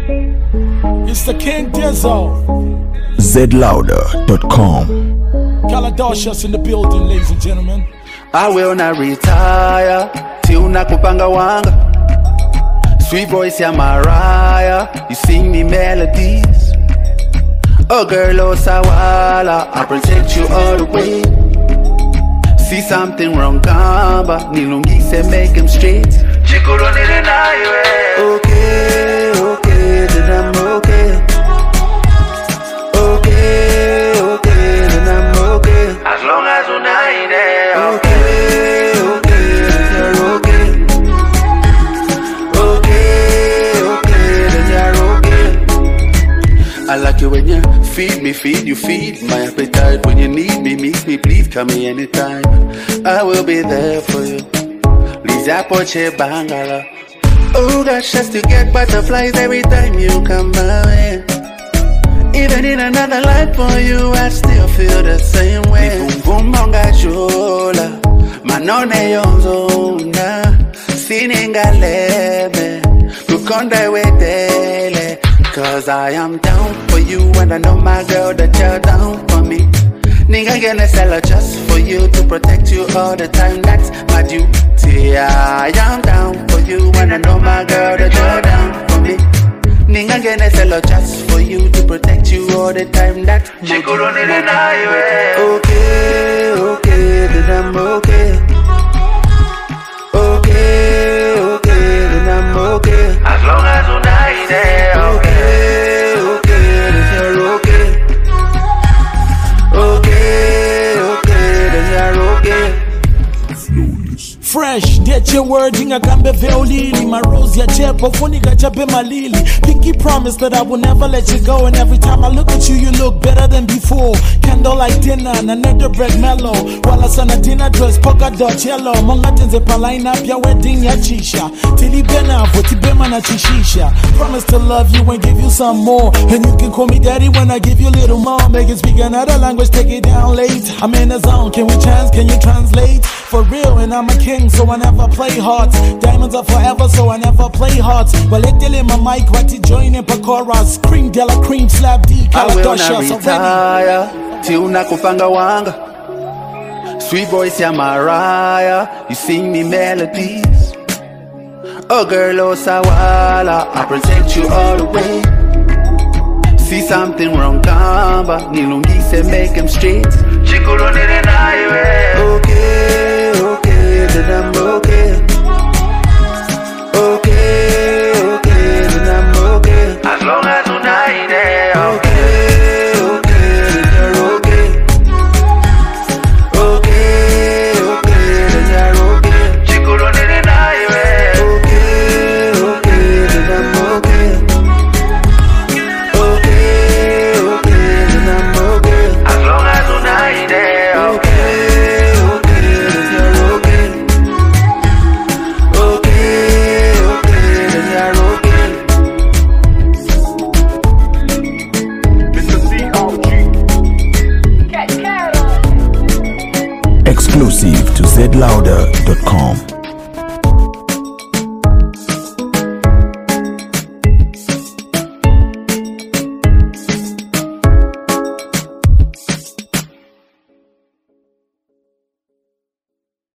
It's the King Dizzo. zlouder.com. Kaladocious in the building, ladies and gentlemen. I will not retire till nakupanga wanga. Sweet voice ya Mariah, you sing me melodies. Oh girl, oh Sawala, I protect you all the way. See something wrong, kamba nilungise make him straight. Chikuru nile na iwe. Okay, okay, then I'm okay. Okay, okay, then I'm okay. As long as you're there. Okay, okay, then you're okay. Okay, okay, then you're okay. I like you when you feed me, feed you, feed my appetite. When you need me, meet me, please come me anytime. I will be there for you. Lisa Poche Bangala. Oh gosh, just to get butterflies every time you come my way. Even in another life for you, I still feel the same way. Boom boom chola, manone yonzona, sininga lebe, kukonda wedele. Cause I am down for you and I know my girl that you're down for me. Nigga gonna sell her just for you to protect you all the time. That's my duty. I am down for you and I know my girl that you're down for me. Nigga gonna sell her just for you to protect you all the time. That's my duty. Okay, okay, then I'm okay. Okay, okay, then I'm okay. As long as you're not there. Okay, okay, then you're okay. Okay, okay, then you're okay. Fresh, get your word, inga kambe veolili. My rose ya chepo, funika chape malili. Pinky promise that I will never let you go. And every time I look at you, you look better than before. Candlelight dinner, na nether bread mellow. Wala sana dinner dress, polka dot yellow. Monga tenze pa line up ya wedding ya chisha. Tili bena, voti bema na chishisha. Promise to love you and give you some more. And you can call me daddy when I give you little more. Make it speak another language, take it down late. I'm in the zone, can we chance, can you translate? For real, and I'm a king, so I never play hearts. Diamonds are forever, so I never play hearts. Well, it in my mic, what you join in Pacoras. Cream de la cream, slap D, I will not retire till nakupanga wanga. Sweet voice ya Mariah, you sing me melodies. Oh girl, oh Sawala, I protect you all the way. See something wrong, kamba nilungise make him straight. Chikuru nile na iwe. Okay, okay, then I'm okay.